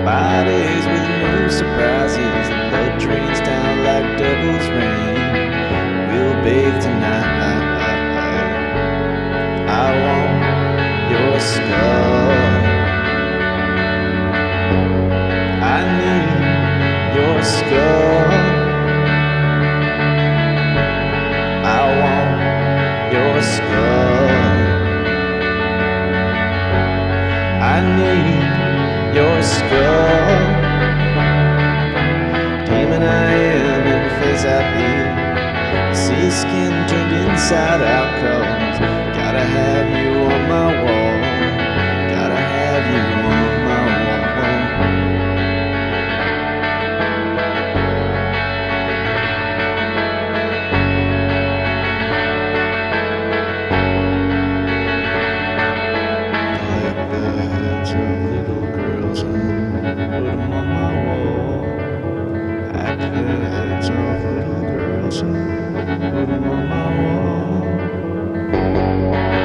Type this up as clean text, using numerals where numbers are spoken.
Bodies with no surprises, the blood drains down like devil's rain. We'll bathe tonight. I want your skull. I need your skull. I want your skull. I need your skull. Demon I am and face I be. See skin turned inside out, 'cause gotta have you on my wall. Gotta have you on my wall. Like the heads of little girls and put them on my wall. Like the heads of little girls and put them on my wall.